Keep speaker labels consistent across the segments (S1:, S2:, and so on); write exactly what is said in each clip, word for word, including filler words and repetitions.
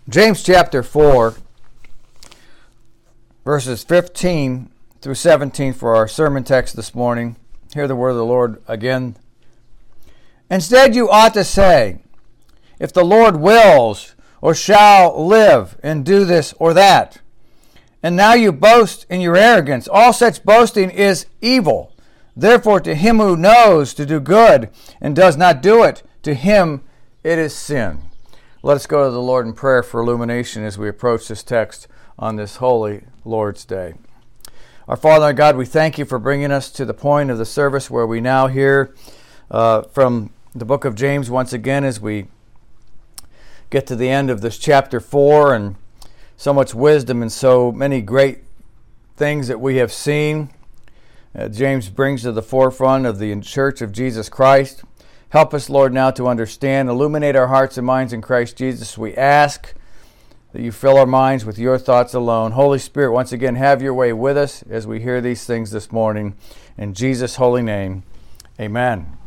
S1: James chapter four, verses fifteen through seventeen for our sermon text this morning. Hear the word of the Lord again. Instead, you ought to say, if the Lord wills or shall live and do this or that. And now you boast in your arrogance. All such boasting is evil. Therefore, to him who knows to do good and does not do it, to him it is sin. Let us go to the Lord in prayer for illumination as we approach this text on this holy Lord's Day. Our Father and God, we thank you for bringing us to the point of the service where we now hear uh, from the book of James once again as we get to the end of this chapter four, and so much wisdom and so many great things that we have seen. Uh, James brings to the forefront of the Church of Jesus Christ. Help us, Lord, now to understand. Illuminate our hearts and minds in Christ Jesus. We ask that you fill our minds with your thoughts alone. Holy Spirit, once again, have your way with us as we hear these things this morning. In Jesus' holy name, amen.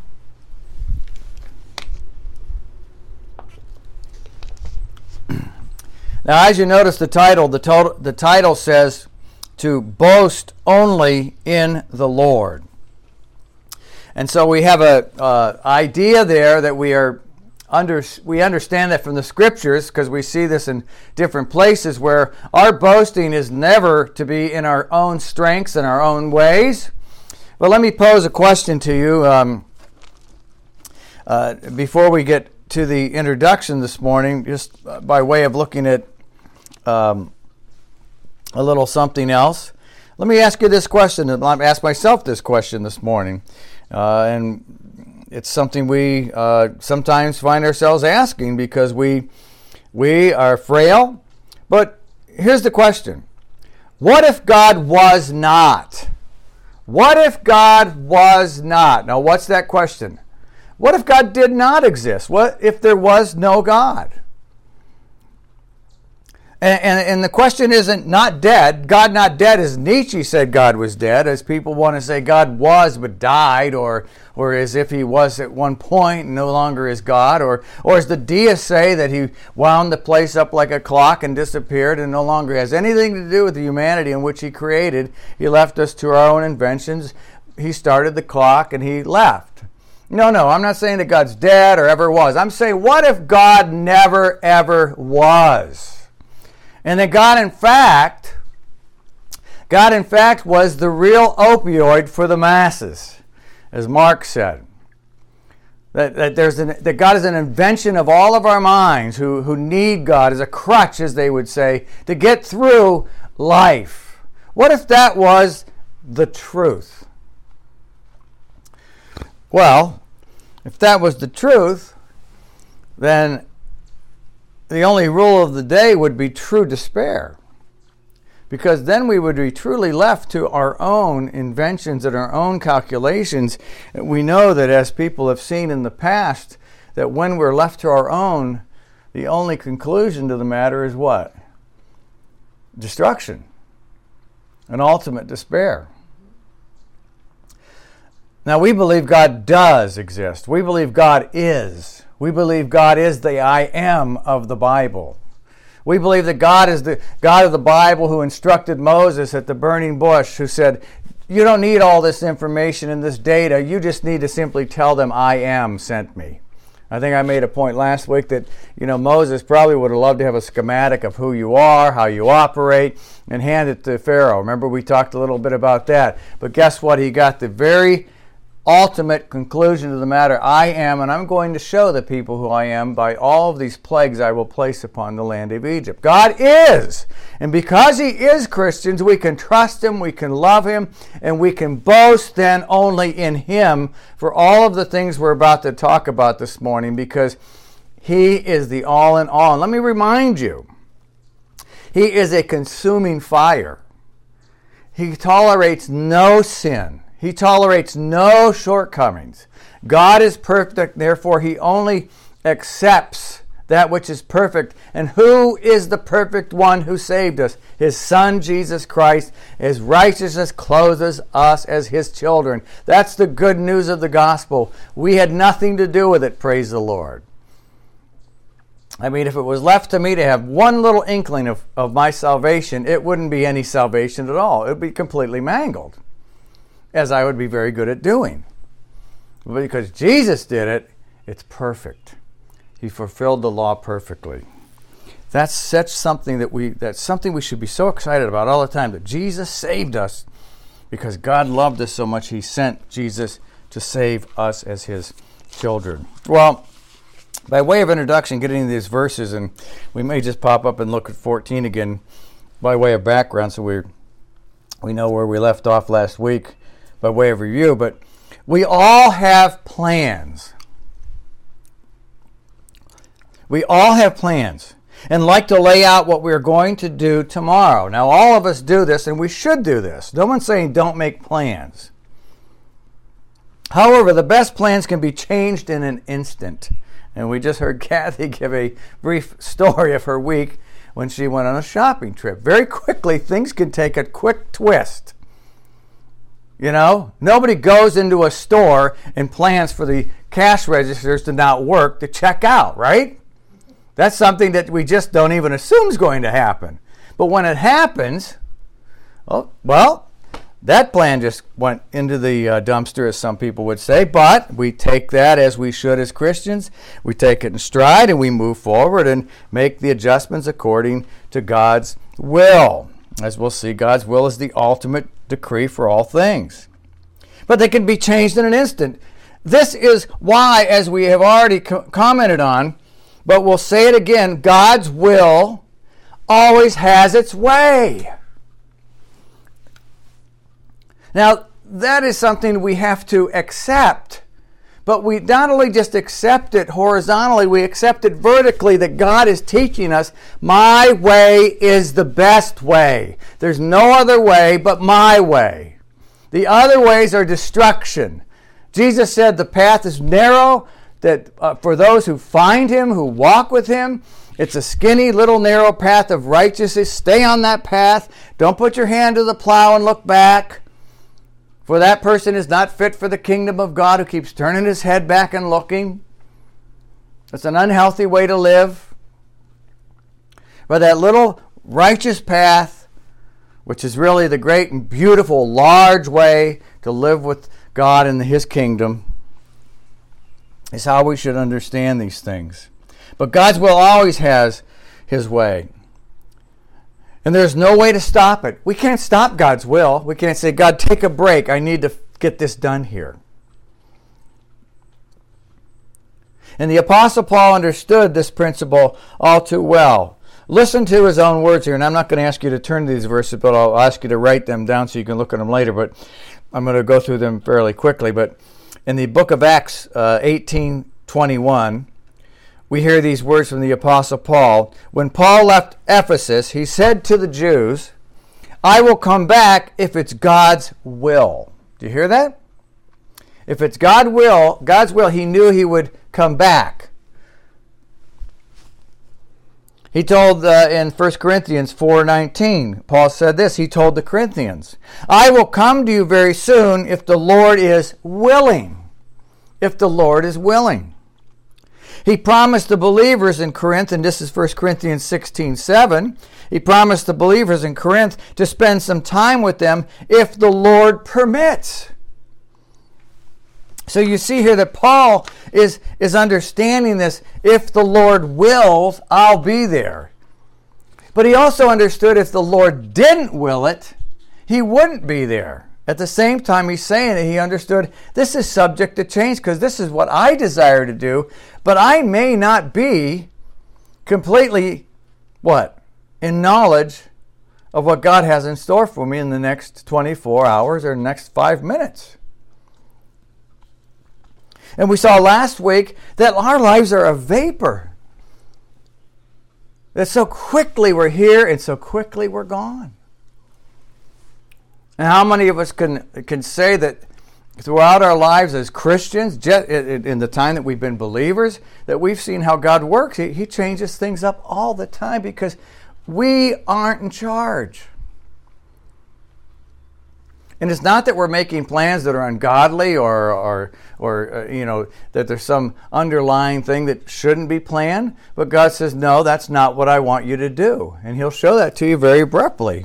S1: Now, as you notice the title, the, to- the title says to boast only in the Lord. And so we have a uh, idea there that we are under we understand that from the scriptures, because we see this in different places where our boasting is never to be in our own strengths and our own ways. But let me pose a question to you um, uh, before we get to the introduction this morning, just by way of looking at um, a little something else. Let me ask you this question, and I'll ask myself this question this morning. Uh, and it's something we uh, sometimes find ourselves asking because we we are frail. But here's the question. What if God was not? What if God was not? Now, what's that question? What if God did not exist? What if there was no God? And, and, and the question isn't not dead. God not dead, as Nietzsche said God was dead, as people want to say God was but died, or or as if he was at one point and no longer is God, or, or as the deists say that he wound the place up like a clock and disappeared and no longer has anything to do with the humanity in which he created. He left us to our own inventions. He started the clock and he left. No, no, I'm not saying that God's dead or ever was. I'm saying, what if God never, ever was? And that God, in fact, God, in fact, was the real opioid for the masses, as Mark said. That, that, there's an, that God is an invention of all of our minds who, who need God as a crutch, as they would say, to get through life. What if that was the truth? Well, if that was the truth, then the only rule of the day would be true despair, because then we would be truly left to our own inventions and our own calculations. We know that, as people have seen in the past, that when we're left to our own, the only conclusion to the matter is what? Destruction and ultimate despair. Now, we believe God does exist. We believe God is. We believe God is the I am of the Bible. We believe that God is the God of the Bible who instructed Moses at the burning bush, who said, you don't need all this information and this data. You just need to simply tell them I am sent me. I think I made a point last week that, you know, Moses probably would have loved to have a schematic of who you are, how you operate, and hand it to Pharaoh. Remember, we talked a little bit about that. But guess what? He got the very ultimate conclusion to the matter. I am, and I'm going to show the people who I am by all of these plagues I will place upon the land of Egypt. God is. And because he is, Christians, we can trust him, we can love him, and we can boast then only in him for all of the things we're about to talk about this morning, because he is the all in all. And let me remind you, he is a consuming fire. He tolerates no sin. He tolerates no shortcomings. God is perfect, therefore he only accepts that which is perfect. And who is the perfect one who saved us? His Son, Jesus Christ. His righteousness clothes us as his children. That's the good news of the gospel. We had nothing to do with it, praise the Lord. I mean, if it was left to me to have one little inkling of, of my salvation, it wouldn't be any salvation at all. It would be completely mangled, as I would be very good at doing. But because Jesus did it, it's perfect. He fulfilled the law perfectly. That's such something that we that's something we should be so excited about all the time, that Jesus saved us because God loved us so much he sent Jesus to save us as his children. Well, by way of introduction, getting into these verses, and we may just pop up and look at fourteen again by way of background so we we know where we left off last week by way of review, but we all have plans. We all have plans and like to lay out what we're going to do tomorrow. Now, all of us do this, and we should do this. No one's saying don't make plans. However, the best plans can be changed in an instant. And we just heard Kathy give a brief story of her week when she went on a shopping trip. Very quickly, things can take a quick twist. You know, nobody goes into a store and plans for the cash registers to not work to check out, right? That's something that we just don't even assume is going to happen. But when it happens, oh, well, that plan just went into the uh, dumpster, as some people would say. But we take that, as we should as Christians. We take it in stride and we move forward and make the adjustments according to God's will. As we'll see, God's will is the ultimate decree for all things. But they can be changed in an instant. This is why, as we have already co- commented on, but we'll say it again, God's will always has its way. Now, that is something we have to accept. But we not only just accept it horizontally, we accept it vertically, that God is teaching us, my way is the best way. There's no other way but my way. The other ways are destruction. Jesus said the path is narrow, that uh, for those who find him, who walk with him, it's a skinny little narrow path of righteousness. Stay on that path. Don't put your hand to the plow and look back. For that person is not fit for the kingdom of God, who keeps turning his head back and looking. It's an unhealthy way to live. But that little righteous path, which is really the great and beautiful, large way to live with God in his kingdom, is how we should understand these things. But God's will always has his way. And there's no way to stop it. We can't stop God's will. We can't say, God, take a break. I need to get this done here. And the Apostle Paul understood this principle all too well. Listen to his own words here, and I'm not going to ask you to turn to these verses, but I'll ask you to write them down so you can look at them later. But I'm going to go through them fairly quickly. But in the book of Acts uh, eighteen twenty-one, we hear these words from the Apostle Paul. When Paul left Ephesus, he said to the Jews, I will come back if it's God's will. Do you hear that? If it's God will, God's will, he knew he would come back. He told uh, in First Corinthians four nineteen, Paul said this, he told the Corinthians, I will come to you very soon if the Lord is willing. If the Lord is willing. He promised the believers in Corinth, and this is First Corinthians sixteen seven, he promised the believers in Corinth to spend some time with them if the Lord permits. So you see here that Paul is, is understanding this, if the Lord wills, I'll be there. But he also understood if the Lord didn't will it, he wouldn't be there. At the same time, he's saying that he understood this is subject to change because this is what I desire to do, but I may not be completely, what? In knowledge of what God has in store for me in the next twenty-four hours or next five minutes. And we saw last week that our lives are a vapor. That so quickly we're here and so quickly we're gone. And how many of us can can say that throughout our lives as Christians, in the time that we've been believers, that we've seen how God works? He, he changes things up all the time because we aren't in charge. And it's not that we're making plans that are ungodly or, or, or uh, you know, that there's some underlying thing that shouldn't be planned. But God says, no, that's not what I want you to do. And He'll show that to you very abruptly.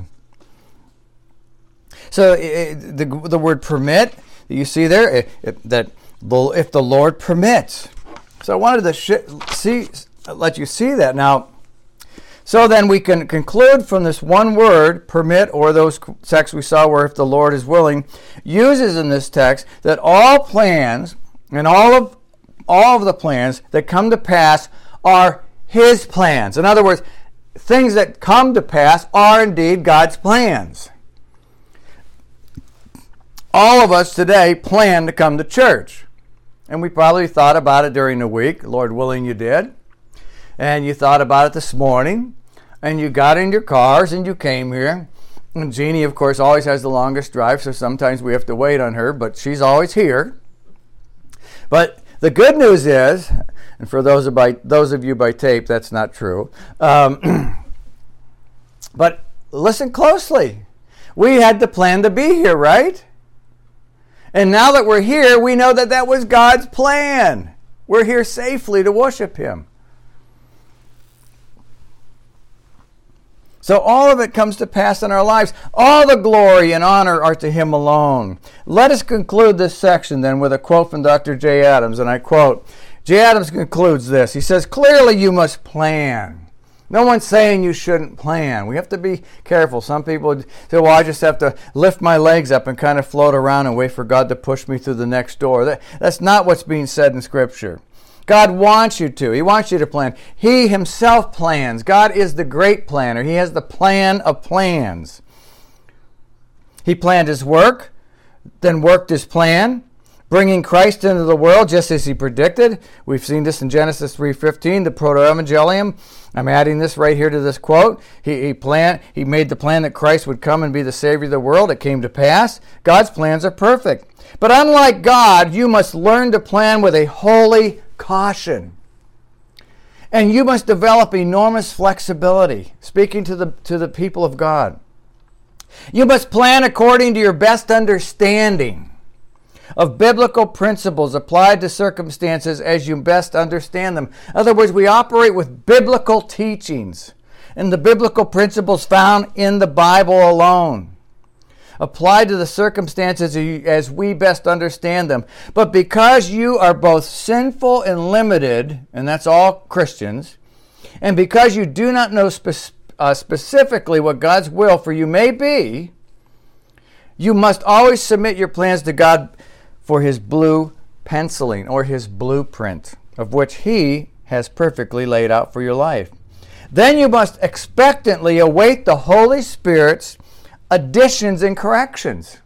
S1: So it, the, the word permit, that you see there, it, it, that if the Lord permits. So I wanted to sh- see, let you see that. Now, so then we can conclude from this one word, permit, or those texts we saw where if the Lord is willing, uses in this text that all plans and all of all of the plans that come to pass are His plans. In other words, things that come to pass are indeed God's plans. All of us today plan to come to church. And we probably thought about it during the week. Lord willing, you did. And you thought about it this morning, and you got in your cars and you came here. And Jeannie, of course, always has the longest drive, so sometimes we have to wait on her, but she's always here. But the good news is, and for those of, by, those of you by tape, that's not true. Um, but listen closely. We had to plan to be here, right? And now that we're here, we know that that was God's plan. We're here safely to worship Him. So all of it comes to pass in our lives. All the glory and honor are to Him alone. Let us conclude this section then with a quote from Doctor Jay Adams, and I quote, Jay Adams concludes this. He says, clearly you must plan. No one's saying you shouldn't plan. We have to be careful. Some people say, well, I just have to lift my legs up and kind of float around and wait for God to push me through the next door. That, that's not what's being said in Scripture. God wants you to. He wants you to plan. He Himself plans. God is the great planner. He has the plan of plans. He planned His work, then worked His plan, bringing Christ into the world just as He predicted. We've seen this in Genesis three fifteen, the Proto-Evangelium. I'm adding this right here to this quote. He, he, planned, he made the plan that Christ would come and be the Savior of the world. It came to pass. God's plans are perfect. But unlike God, you must learn to plan with a holy caution. And you must develop enormous flexibility, speaking to the, to the people of God. You must plan according to your best understanding of biblical principles applied to circumstances as you best understand them. In other words, we operate with biblical teachings and the biblical principles found in the Bible alone, applied to the circumstances as we best understand them. But because you are both sinful and limited, and that's all Christians, and because you do not know spe- uh, specifically what God's will for you may be, you must always submit your plans to God for His blue penciling or His blueprint, of which He has perfectly laid out for your life. Then you must expectantly await the Holy Spirit's additions and corrections.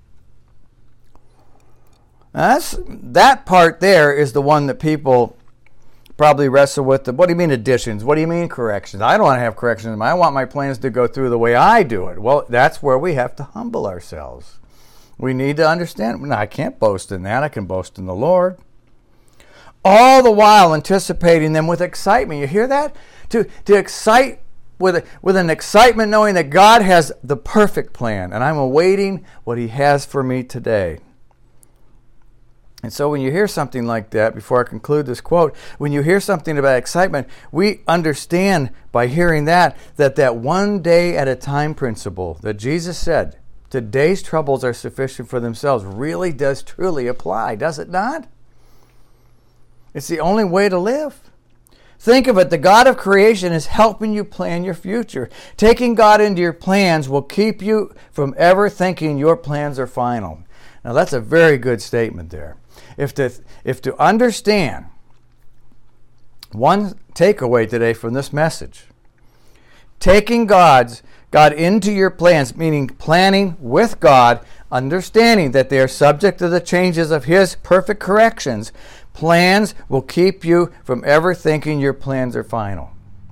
S1: Now that's, that part there is the one that people probably wrestle with. What do you mean additions? What do you mean corrections? I don't want to have corrections. I want my plans to go through the way I do it. Well, that's where we have to humble ourselves. We need to understand. No, I can't boast in that. I can boast in the Lord. All the while anticipating them with excitement. You hear that? To, to excite With, a, with an excitement knowing that God has the perfect plan and I'm awaiting what He has for me today. And so when you hear something like that, before I conclude this quote, when you hear something about excitement, we understand by hearing that, that that one day at a time principle that Jesus said, today's troubles are sufficient for themselves, really does truly apply, does it not? It's the only way to live. Think of it, the God of creation is helping you plan your future. Taking God into your plans will keep you from ever thinking your plans are final. Now that's a very good statement there. If to, if to understand one takeaway today from this message, taking God's God into your plans, meaning planning with God, understanding that they are subject to the changes of His perfect corrections, plans will keep you from ever thinking your plans are final.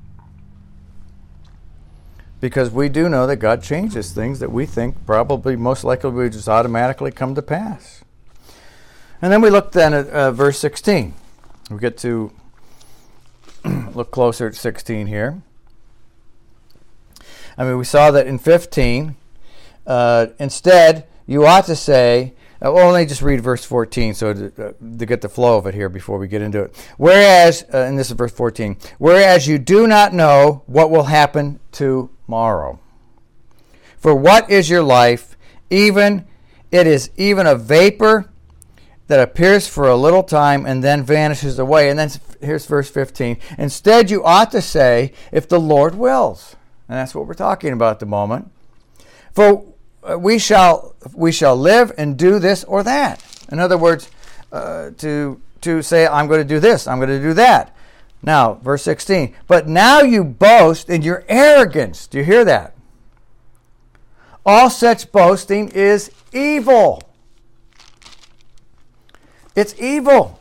S1: Because we do know that God changes things that we think probably most likely will just automatically come to pass. And then we look then at uh, verse sixteen. We get to look closer at sixteen here. I mean, we saw that in fifteen, uh, instead, you ought to say, uh, well, let me just read verse fourteen so to, uh, to get the flow of it here before we get into it. Whereas, uh, and this is verse fourteen, whereas you do not know what will happen tomorrow. For what is your life? Even it is even a vapor that appears for a little time and then vanishes away. And then here's verse fifteen. Instead, you ought to say, if the Lord wills. And that's what we're talking about at the moment. For we shall we shall live and do this or that. In other words, uh, to to say, I'm going to do this, I'm going to do that. Now, verse sixteen. But now you boast in your arrogance. Do you hear that? All such boasting is evil. It's evil.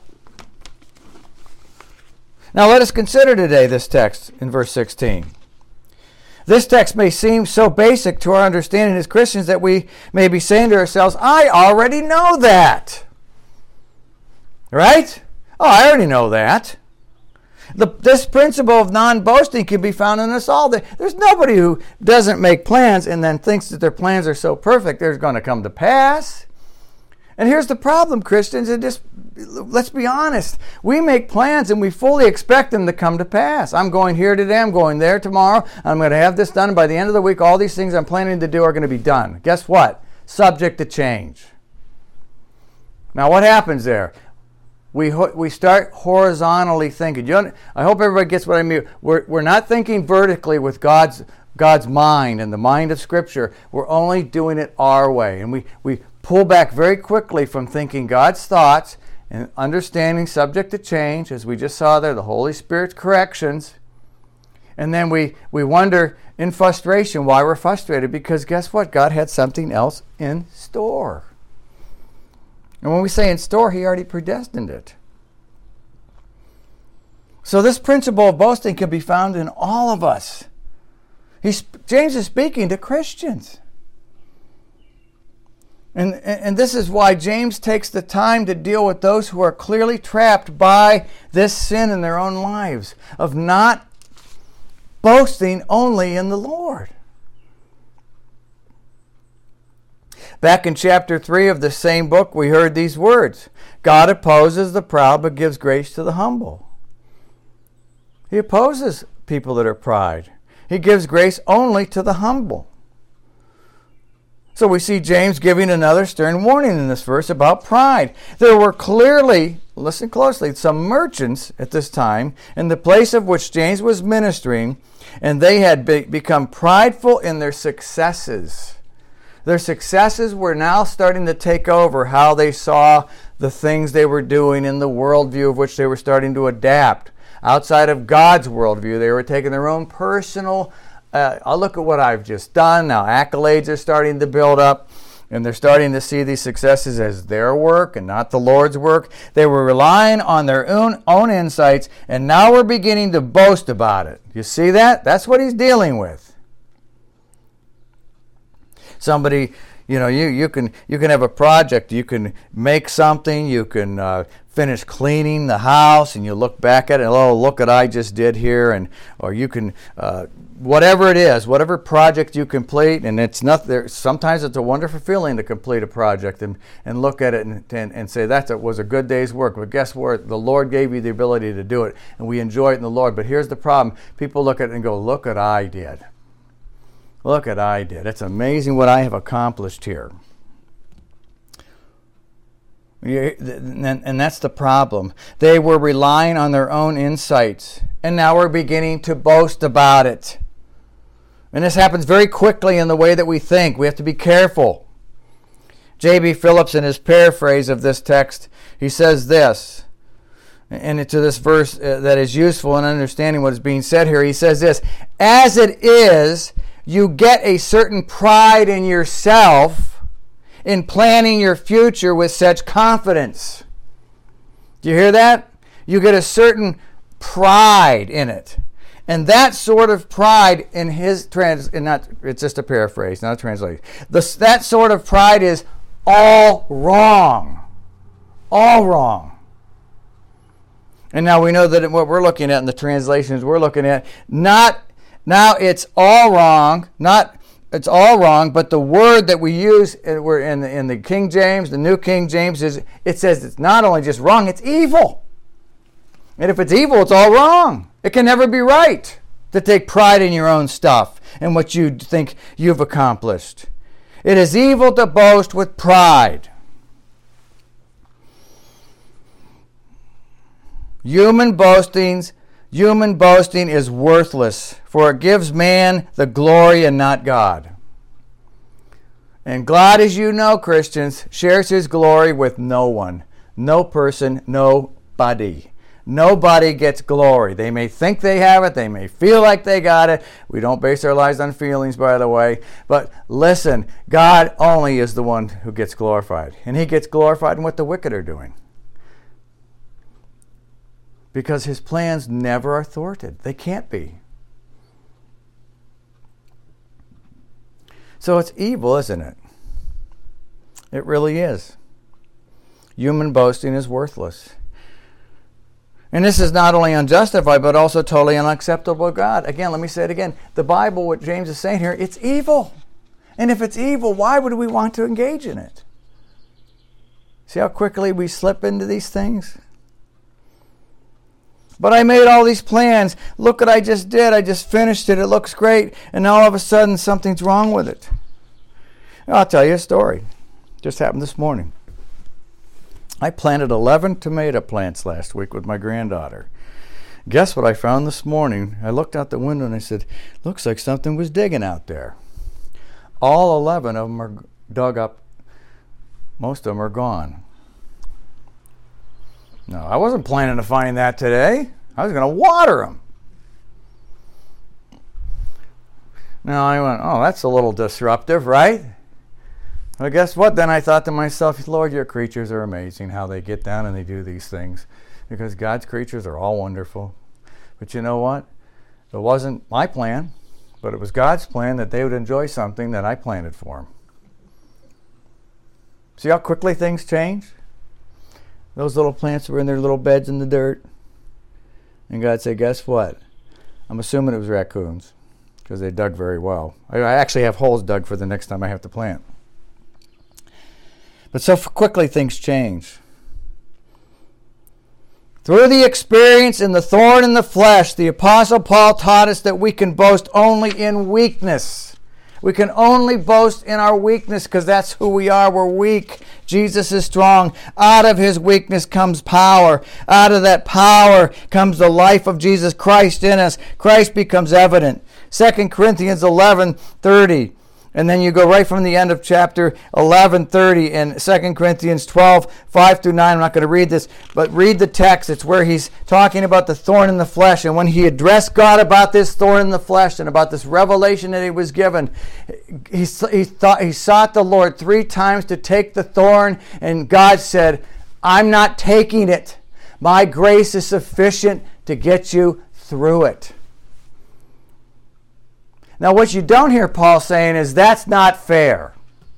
S1: Now let us consider today this text in verse sixteen. This text may seem so basic to our understanding as Christians that we may be saying to ourselves, I already know that. Right? Oh, I already know that. The, this principle of non-boasting can be found in us all. There's nobody who doesn't make plans and then thinks that their plans are so perfect they're going to come to pass. And here's the problem, Christians, and just let's be honest. We make plans and we fully expect them to come to pass. I'm going here today, I'm going there tomorrow, I'm going to have this done, and by the end of the week, all these things I'm planning to do are going to be done. Guess what? Subject to change. Now, what happens there? We we start horizontally thinking. You know, I hope everybody gets what I mean. We're, we're not thinking vertically with God's God's mind and the mind of Scripture. We're only doing it our way. And we, we pull back very quickly from thinking God's thoughts and understanding subject to change, as we just saw there, the Holy Spirit's corrections. And then we, we wonder in frustration why we're frustrated, because guess what? God had something else in store. And when we say in store, He already predestined it. So this principle of boasting can be found in all of us. He's, James is speaking to Christians. And, and this is why James takes the time to deal with those who are clearly trapped by this sin in their own lives, of not boasting only in the Lord. Back in chapter three of the same book, we heard these words. God opposes the proud but gives grace to the humble. He opposes people that are proud. He gives grace only to the humble. So we see James giving another stern warning in this verse about pride. There were clearly, listen closely, some merchants at this time in the place of which James was ministering, and they had be- become prideful in their successes. Their successes were now starting to take over how they saw the things they were doing in the worldview of which they were starting to adapt. Outside of God's worldview, they were taking their own personal Uh, I'll look at what I've just done. Now accolades are starting to build up, and they're starting to see these successes as their work and not the Lord's work. They were relying on their own, own insights, and now we're beginning to boast about it. You see that? That's what he's dealing with. Somebody, you know, you, you can you can have a project. You can make something. You can uh, finish cleaning the house, and you look back at it. Oh, look what I just did here, and or you can. Uh, Whatever it is, whatever project you complete, and it's not there. Sometimes it's a wonderful feeling to complete a project and, and look at it and, and, and say that was a good day's work. But guess what? The Lord gave you the ability to do it, and we enjoy it in the Lord. But here's the problem. People look at it and go, look what I did. Look what I did. It's amazing what I have accomplished here. And that's the problem. They were relying on their own insights, and now we're beginning to boast about it. And this happens very quickly in the way that we think. We have to be careful. J B Phillips, in his paraphrase of this text, he says this, and to this verse that is useful in understanding what is being said here. He says this, as it is, you get a certain pride in yourself in planning your future with such confidence. Do you hear that? You get a certain pride in it. And that sort of pride in his trans, and not it's just a paraphrase, not a translation. The, that sort of pride is all wrong. All wrong. And now we know that what we're looking at in the translations we're looking at, not now it's all wrong, not it's all wrong, but the word that we use we're in the, in the King James, the New King James, is it says it's not only just wrong, it's evil. And if it's evil, it's all wrong. It can never be right to take pride in your own stuff and what you think you've accomplished. It is evil to boast with pride. Human boastings Human boasting is worthless, for it gives man the glory and not God. And God, as you know, Christians, shares his glory with no one. No person, nobody. Nobody gets glory. They may think they have it. They may feel like they got it. We don't base our lives on feelings, by the way. But listen, God only is the one who gets glorified. And he gets glorified in what the wicked are doing. Because his plans never are thwarted. They can't be. So it's evil, isn't it? It really is. Human boasting is worthless. And this is not only unjustified, but also totally unacceptable to God. Again, let me say it again. The Bible, what James is saying here, it's evil. And if it's evil, why would we want to engage in it? See how quickly we slip into these things? But I made all these plans. Look what I just did. I just finished it. It looks great. And all of a sudden, something's wrong with it. I'll tell you a story. Just happened this morning. I planted eleven tomato plants last week with my granddaughter. Guess what I found this morning? I looked out the window and I said, looks like something was digging out there. All eleven of them are dug up. Most of them are gone. No, I wasn't planning to find that today. I was going to water them. Now I went, oh, that's a little disruptive, right? Well, guess what? Then I thought to myself, Lord, your creatures are amazing, how they get down and they do these things. Because God's creatures are all wonderful. But you know what? It wasn't my plan, but it was God's plan that they would enjoy something that I planted for them. See how quickly things change? Those little plants were in their little beds in the dirt. And God said, guess what? I'm assuming it was raccoons because they dug very well. I actually have holes dug for the next time I have to plant. But so quickly things change. Through the experience in the thorn in the flesh, the Apostle Paul taught us that we can boast only in weakness. We can only boast in our weakness because that's who we are. We're weak. Jesus is strong. Out of his weakness comes power. Out of that power comes the life of Jesus Christ in us. Christ becomes evident. Second Corinthians eleven thirty. And then you go right from the end of chapter eleven thirty in Second Corinthians twelve, five through nine. I'm not going to read this, but read the text. It's where he's talking about the thorn in the flesh. And when he addressed God about this thorn in the flesh and about this revelation that he was given, he, he, thought, he sought the Lord three times to take the thorn. And God said, I'm not taking it. My grace is sufficient to get you through it. Now, what you don't hear Paul saying is that's not fair.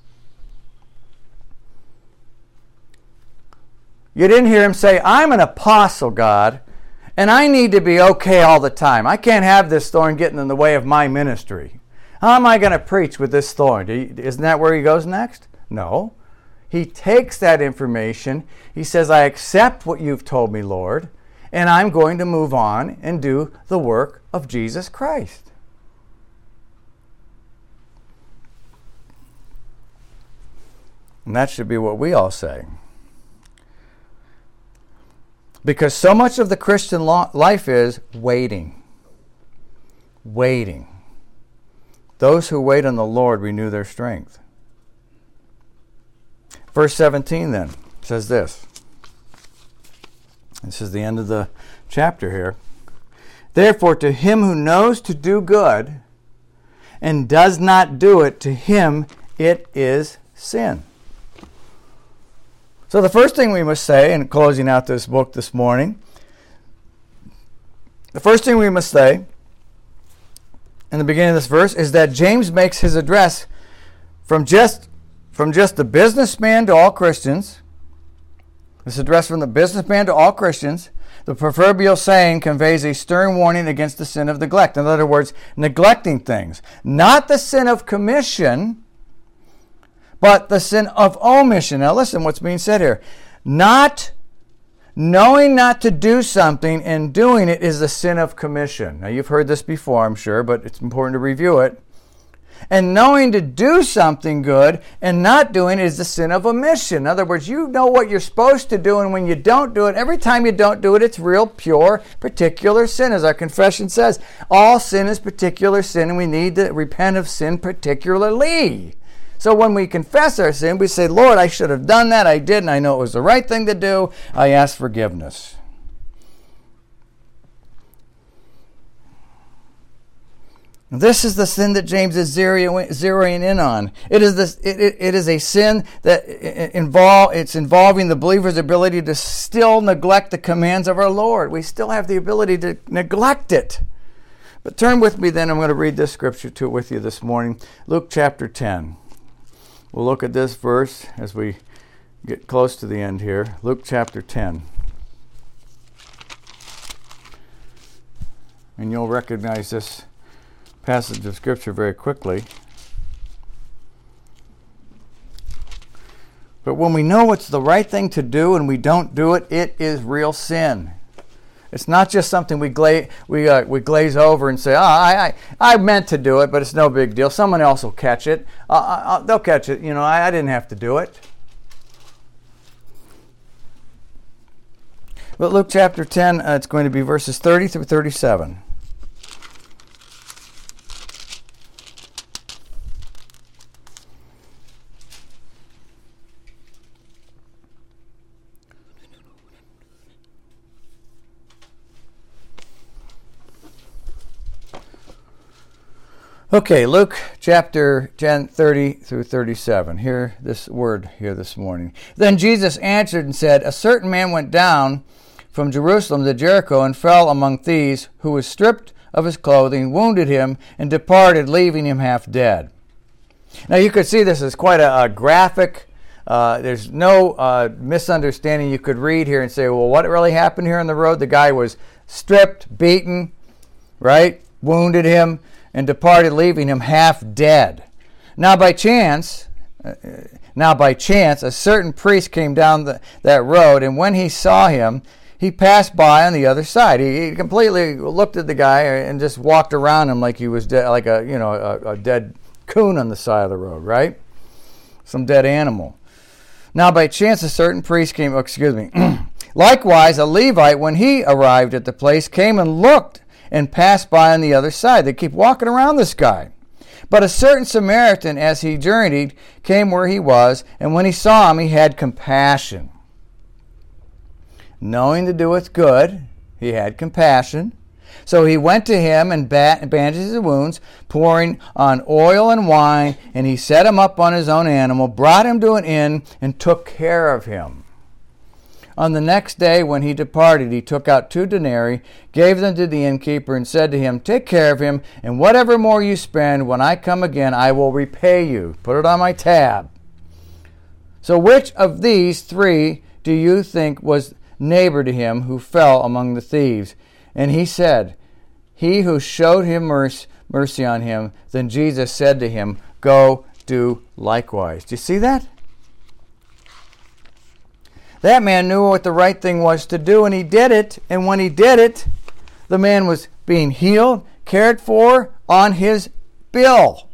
S1: You didn't hear him say, I'm an apostle, God, and I need to be okay all the time. I can't have this thorn getting in the way of my ministry. How am I going to preach with this thorn? Isn't that where he goes next? No. He takes that information. He says, I accept what you've told me, Lord, and I'm going to move on and do the work of Jesus Christ. And that should be what we all say. Because so much of the Christian life is waiting. Waiting. Those who wait on the Lord renew their strength. Verse seventeen then says this. This is the end of the chapter here. Therefore, to him who knows to do good and does not do it, to him it is sin. So the first thing we must say, in closing out this book this morning, the first thing we must say in the beginning of this verse is that James makes his address from just, from just the businessman to all Christians. This address from the businessman to all Christians. The proverbial saying conveys a stern warning against the sin of neglect. In other words, neglecting things. Not the sin of commission, but the sin of omission. Now listen what's being said here. Not knowing not to do something and doing it is the sin of commission. Now you've heard this before, I'm sure, but it's important to review it. And knowing to do something good and not doing it is the sin of omission. In other words, you know what you're supposed to do, and when you don't do it, every time you don't do it, it's real, pure, particular sin. As our confession says, all sin is particular sin, and we need to repent of sin particularly. So when we confess our sin, we say, Lord, I should have done that, I didn't, I know it was the right thing to do, I ask forgiveness. This is the sin that James is zeroing in on. It is this. It, it, it is a sin that involve. It's involving the believer's ability to still neglect the commands of our Lord. We still have the ability to neglect it. But turn with me then. I'm going to read this scripture too with you this morning. Luke chapter ten. We'll look at this verse as we get close to the end here. Luke chapter ten. And you'll recognize this passage of Scripture very quickly. But when we know what's the right thing to do and we don't do it, it is real sin. It's not just something we gla- we uh, we glaze over and say, "Oh, I, I I meant to do it, but it's no big deal. Someone else will catch it. Uh, uh, they'll catch it. You know, I, I didn't have to do it." But Luke chapter ten, uh, it's going to be verses thirty through thirty-seven. Okay, Luke chapter ten, thirty through thirty-seven. Hear this word here this morning. Then Jesus answered and said, a certain man went down from Jerusalem to Jericho and fell among thieves, who was stripped of his clothing, wounded him, and departed, leaving him half dead. Now you could see this as quite a, a graphic. Uh, there's no uh, misunderstanding. You could read here and say, well, what really happened here on the road? The guy was stripped, beaten, right? Wounded him, and departed, leaving him half dead. Now by chance, uh, now by chance, a certain priest came down the, that road, and when he saw him, he passed by on the other side. He, he completely looked at the guy and just walked around him like he was dead, like a you know a, a dead coon on the side of the road, right? Some dead animal. Now by chance, a certain priest came. Oh, excuse me. Likewise, a Levite, when he arrived at the place, came and looked and passed by on the other side. They keep walking around this guy. But a certain Samaritan, as he journeyed, came where he was, and when he saw him, he had compassion. Knowing to do what's good, he had compassion. So he went to him and bandaged his wounds, pouring on oil and wine, and he set him up on his own animal, brought him to an inn, and took care of him. On the next day, when he departed, he took out two denarii, gave them to the innkeeper, and said to him, take care of him, and whatever more you spend, when I come again, I will repay you. Put it on my tab. So which of these three do you think was neighbor to him who fell among the thieves? And he said, he who showed him mercy, mercy on him. Then Jesus said to him, go do likewise. Do you see that? That man knew what the right thing was to do, and he did it. And when he did it, the man was being healed, cared for, on his bill.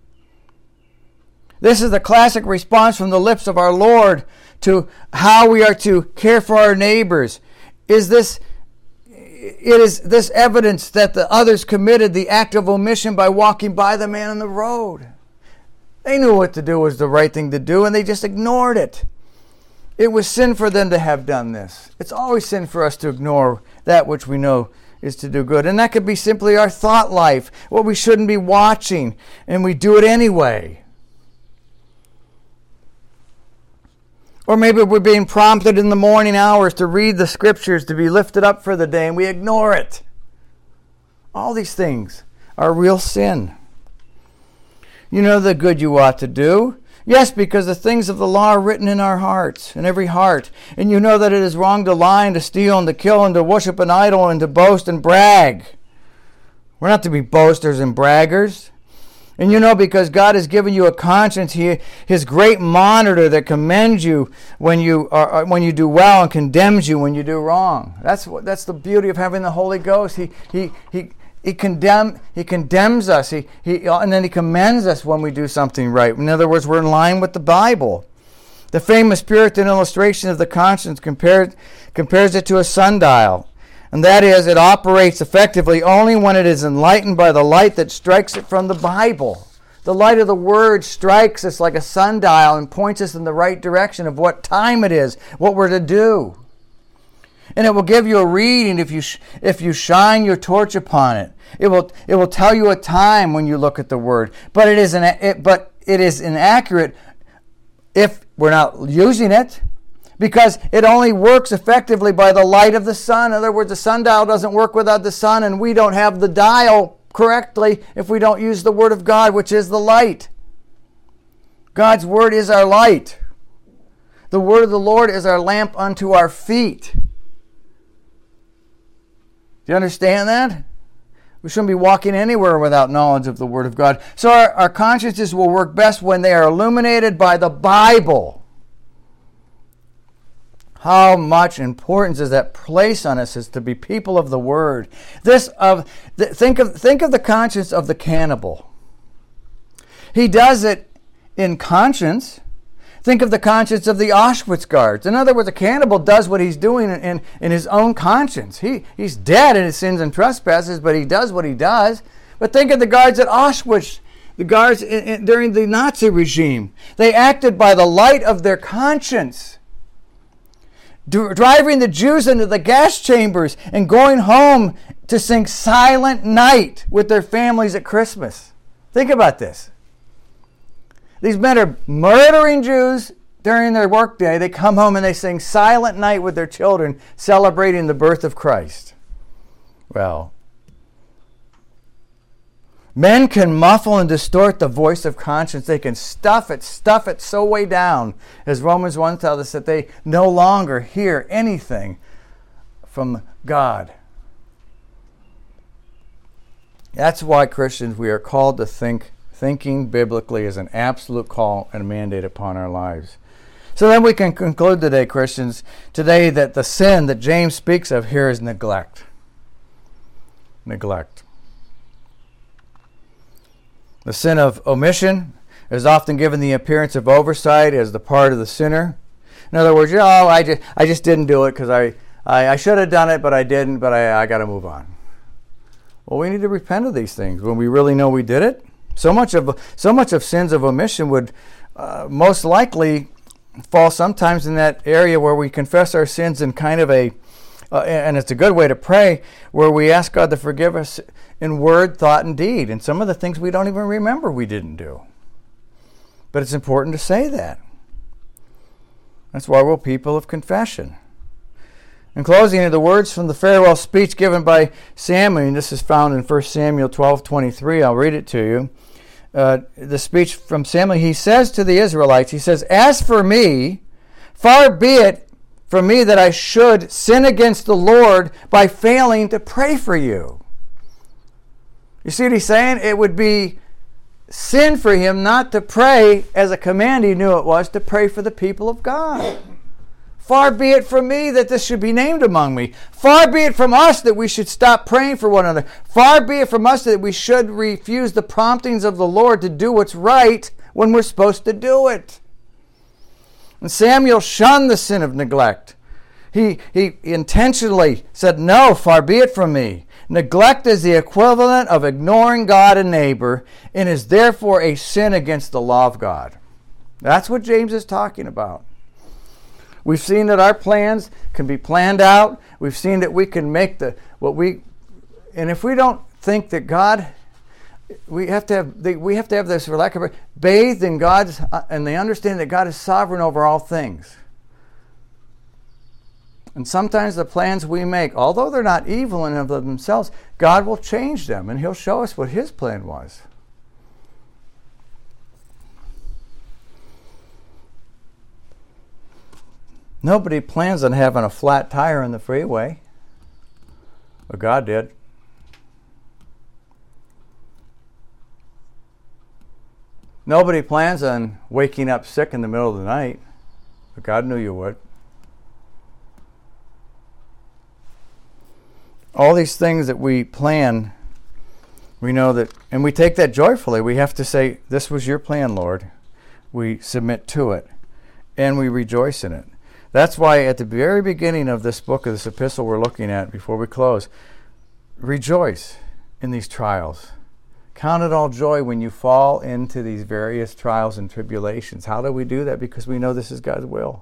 S1: This is the classic response from the lips of our Lord to how we are to care for our neighbors. Is this, it is this evidence that the others committed the act of omission by walking by the man on the road. They knew what to do was the right thing to do, and they just ignored it. It was sin for them to have done this. It's always sin for us to ignore that which we know is to do good. And that could be simply our thought life, what we shouldn't be watching, and we do it anyway. Or maybe we're being prompted in the morning hours to read the scriptures to be lifted up for the day, and we ignore it. All these things are real sin. You know the good you ought to do. Yes, because the things of the law are written in our hearts, in every heart. And you know that it is wrong to lie and to steal and to kill and to worship an idol and to boast and brag. We're not to be boasters and braggers. And you know, because God has given you a conscience, He, His great monitor that commends you when you are, when you do well and condemns you when you do wrong. That's what, that's the beauty of having the Holy Ghost. He He He He condemn He condemns us. He He and then He commends us when we do something right. In other words, we're in line with the Bible. The famous Puritan illustration of the conscience compared compares it to a sundial. And that is, it operates effectively only when it is enlightened by the light that strikes it from the Bible. The light of the Word strikes us like a sundial and points us in the right direction of what time it is, what we're to do. And it will give you a reading if you sh- if you shine your torch upon it. It will it will tell you a time when you look at the Word. But it is an, it, but it is inaccurate if we're not using it. Because it only works effectively by the light of the sun. In other words, the sundial doesn't work without the sun, and we don't have the dial correctly if we don't use the Word of God, which is the light. God's Word is our light. The Word of the Lord is our lamp unto our feet. Do you understand that? We shouldn't be walking anywhere without knowledge of the Word of God. So our, our consciences will work best when they are illuminated by the Bible. How much importance does that place on us as to be people of the Word? This of th- think of think of the conscience of the cannibal. He does it in conscience. Think of the conscience of the Auschwitz guards. In other words, a cannibal does what he's doing in, in, in his own conscience. He he's dead in his sins and trespasses, but he does what he does. But think of the guards at Auschwitz. The guards in, in, during the Nazi regime. They acted by the light of their conscience. Driving the Jews into the gas chambers and going home to sing Silent Night with their families at Christmas. Think about this. These men are murdering Jews during their workday. They come home and they sing Silent Night with their children, celebrating the birth of Christ. Well, men can muffle and distort the voice of conscience. They can stuff it, stuff it so way down, as Romans one tells us, that they no longer hear anything from God. That's why, Christians, we are called to think. Thinking biblically is an absolute call and mandate upon our lives. So then we can conclude today, Christians, today that the sin that James speaks of here is neglect. Neglect. The sin of omission is often given the appearance of oversight as the part of the sinner. In other words, you know, I just, I just didn't do it because I, I, I should have done it, but I didn't, but I, I got to move on. Well, we need to repent of these things when we really know we did it. So much of, so much of sins of omission would uh, most likely fall sometimes in that area where we confess our sins in kind of a, uh, and it's a good way to pray, where we ask God to forgive us in word, thought, and deed. And some of the things we don't even remember we didn't do. But it's important to say that. That's why we're people of confession. In closing, the words from the farewell speech given by Samuel, and this is found in First Samuel twelve twenty-three. I'll read it to you. Uh, the speech from Samuel, he says to the Israelites, he says, "As for me, far be it from me that I should sin against the Lord by failing to pray for you." You see what he's saying? It would be sin for him not to pray as a command he knew it was, to pray for the people of God. Far be it from me that this should be named among me. Far be it from us that we should stop praying for one another. Far be it from us that we should refuse the promptings of the Lord to do what's right when we're supposed to do it. And Samuel shunned the sin of neglect. He, he intentionally said, "No, far be it from me." Neglect is the equivalent of ignoring God and neighbor and is therefore a sin against the law of God. That's what James is talking about. We've seen that our plans can be planned out. We've seen that we can make the what we, and if we don't think that God, we have to have the, we have to have this, for lack of a, bathed in God's uh, and the understanding that God is sovereign over all things. And sometimes the plans we make, although they're not evil in and of themselves, God will change them and He'll show us what His plan was. Nobody plans on having a flat tire on the freeway. But God did. Nobody plans on waking up sick in the middle of the night. But God knew you would. All these things that we plan, we know that, and we take that joyfully. We have to say, this was your plan, Lord. We submit to it, and we rejoice in it. That's why at the very beginning of this book, of this epistle we're looking at before we close, rejoice in these trials. Count it all joy when you fall into these various trials and tribulations. How do we do that? Because we know this is God's will.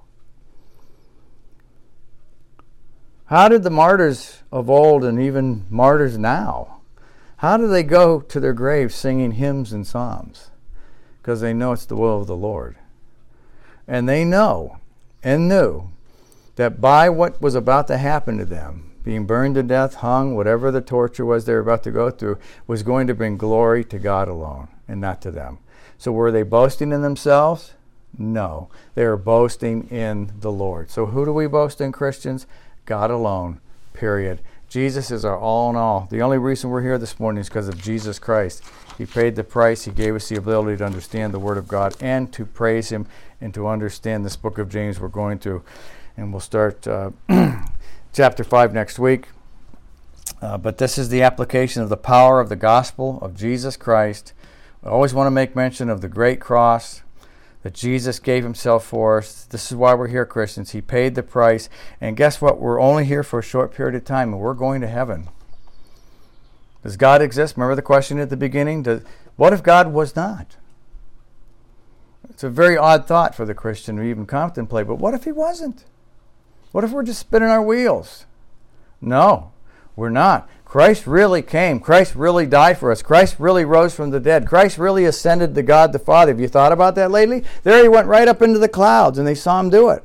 S1: How did the martyrs of old and even martyrs now, how do they go to their graves singing hymns and psalms? Because they know it's the will of the Lord. And they know and knew that by what was about to happen to them, being burned to death, hung, whatever the torture was they were about to go through, was going to bring glory to God alone and not to them. So were they boasting in themselves? No. They were boasting in the Lord. So who do we boast in, Christians? God alone, period. Jesus is our all in all. The only reason we're here this morning is because of Jesus Christ. He paid the price. He gave us the ability to understand the Word of God and to praise Him and to understand this book of James we're going through. And we'll start uh, chapter five next week. Uh, but this is the application of the power of the gospel of Jesus Christ. I always want to make mention of the great cross that Jesus gave Himself for us. This is why we're here, Christians. He paid the price. And guess what? We're only here for a short period of time, and we're going to heaven. Does God exist? Remember the question at the beginning? Does, what if God was not? It's a very odd thought for the Christian to even contemplate, but what if He wasn't? What if we're just spinning our wheels? No, we're not. Christ really came. Christ really died for us. Christ really rose from the dead. Christ really ascended to God the Father. Have you thought about that lately? There He went right up into the clouds, and they saw Him do it.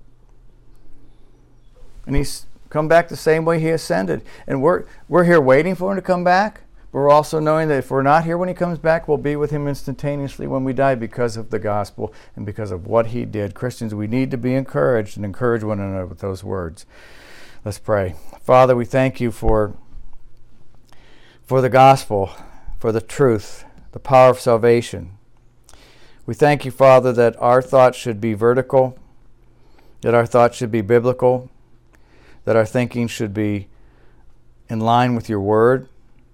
S1: And He's come back the same way He ascended. And we're we're here waiting for Him to come back, but we're also knowing that if we're not here when He comes back, we'll be with Him instantaneously when we die because of the gospel and because of what He did. Christians, we need to be encouraged and encourage one another with those words. Let's pray. Father, we thank You for for the gospel, for the truth, the power of salvation. We thank You, Father, that our thoughts should be vertical, that our thoughts should be biblical, that our thinking should be in line with Your word.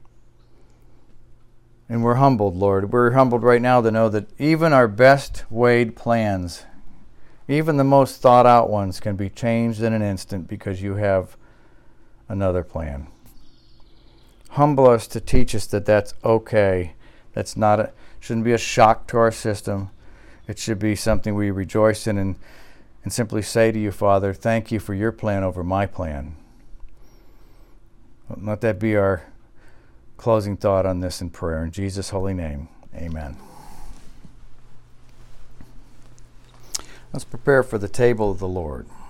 S1: And we're humbled, Lord. We're humbled right now to know that even our best weighed plans, even the most thought out ones, can be changed in an instant because You have another plan. Humble us to teach us that that's okay. That's not a, shouldn't be a shock to our system. It should be something we rejoice in and, and simply say to You, Father, thank You for Your plan over my plan. Let that be our closing thought on this in prayer. In Jesus' holy name, amen. Let's prepare for the table of the Lord.